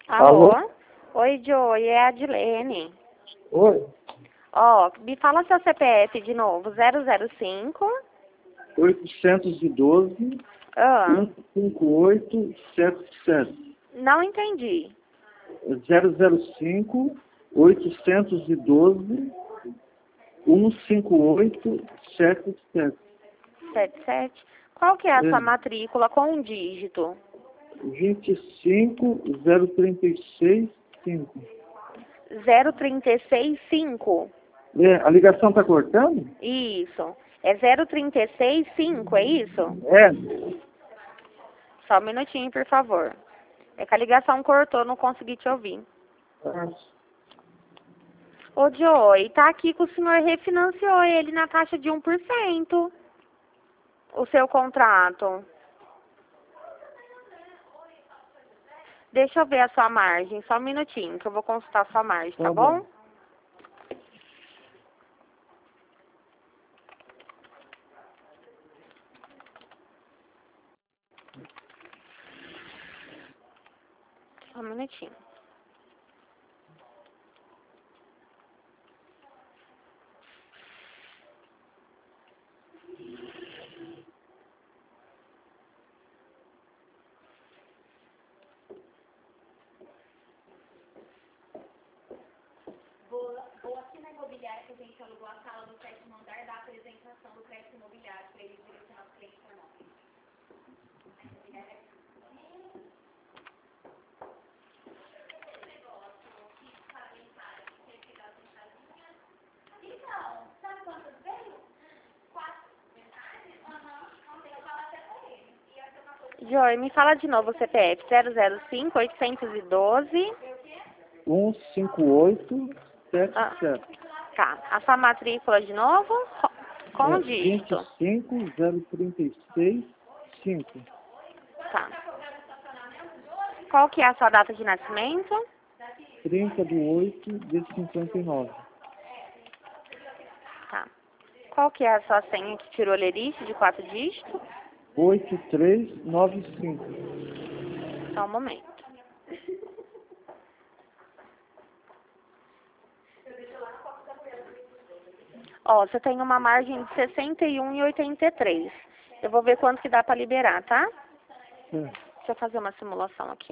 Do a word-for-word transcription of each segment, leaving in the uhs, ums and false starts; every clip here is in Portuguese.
Alô? Alô? Oi, Joey, é a Adilene. Oi? Ó, me fala seu C P F de novo. zero zero cinco. oitocentos e doze, Ah, cento e cinquenta e oito, setenta e sete. não entendi. zero zero cinco, oitocentos e doze, cento e cinquenta e oito, setenta e sete. setenta e sete. Qual que é a sua É. matrícula com um dígito? vinte e cinco, zero trinta e seis, cinco. zero trinta e seis cinco. É, a ligação está cortando? Isso. É zero trinta e seis cinco, é isso? É. Só um minutinho, por favor. É que a ligação cortou, não consegui te ouvir. Ah, Ô, Joey, tá aqui que o senhor refinanciou ele na taxa de um por cento. O seu contrato. Deixa eu ver a sua margem, só um minutinho, que eu vou consultar a sua margem, tá, tá bom? bom. Só um minutinho. Vou, vou aqui na imobiliária que a gente alugou a sala do sétimo andar da apresentação do crédito imobiliário para eles direcionar os clientes para nós. Joy, me fala de novo o C P F. zero zero cinco, oitocentos e doze. cento e cinquenta e oito, setenta Ah, e sete. tá. A sua matrícula de novo? Com É, o dígito. vinte e cinco, zero trinta e seis, cinco. Tá. Qual que é a sua data de nascimento? trinta de oito de cinquenta e nove. Tá. Qual que é a sua senha que tirou lerite de quatro dígitos? oito três nove cinco. Só um momento. Ó, você tem uma margem de sessenta e um e oitenta e três. Eu vou ver quanto que dá para liberar, tá? É. Deixa eu fazer uma simulação aqui.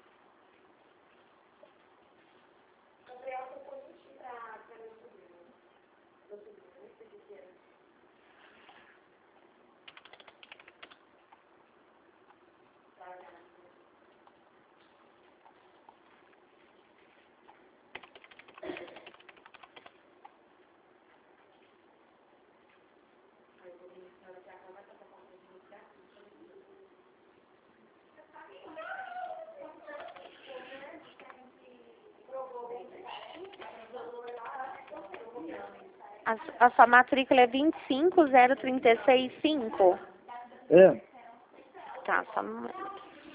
A, a sua matrícula é vinte e cinco zero trinta e seis cinco. É. Tá, só um momento.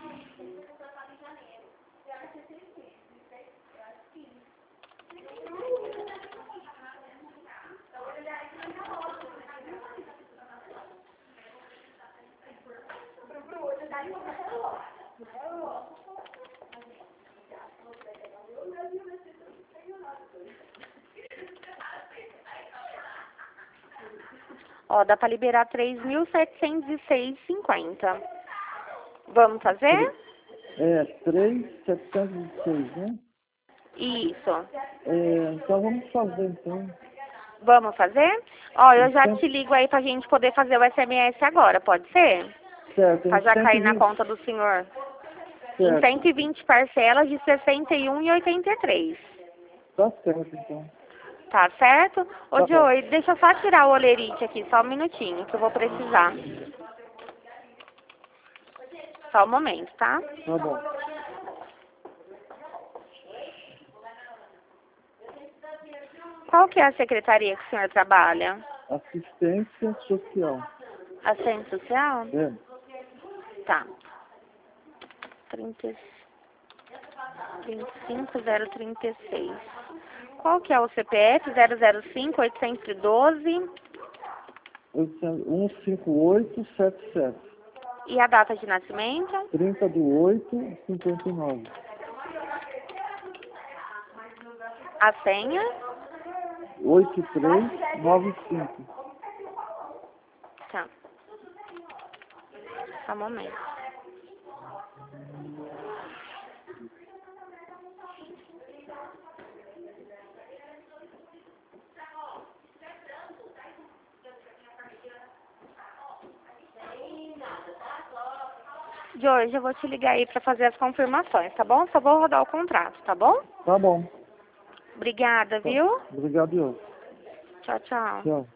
Ó, dá para liberar três mil setecentos e seis e cinquenta. Vamos fazer? É, três mil setecentos e seis, né? Isso. É, então vamos fazer, então. Vamos fazer? Ó, eu já Então, te ligo aí pra gente poder fazer o S M S agora, pode ser? certo, Pra em já cair na cento e vinte, conta do senhor. Em certo. cento e vinte parcelas de sessenta e um e oitenta e três. Tá certo, então. Tá certo? Ô, Tá bom. Joey, deixa eu só tirar o olerite aqui, só um minutinho, que eu vou precisar. Só um momento, tá? Tá bom. Qual que é a secretaria que o senhor trabalha? Assistência social. Assistente social? É. Tá. trinta, vinte e cinco zero trinta e seis. Qual que é o C P F? zero zero cinco oitocentos e doze. cento e cinquenta e oito, setenta e sete. E a data de nascimento? trinta de oito de cinquenta e nove. A senha? oito três nove cinco. Tá. Só um momento. Jorge, eu vou te ligar aí pra fazer as confirmações, tá bom? Só vou rodar o contrato, tá bom? Tá bom. Obrigada, Tá. viu? Obrigado, eu. Tchau, tchau. Tchau.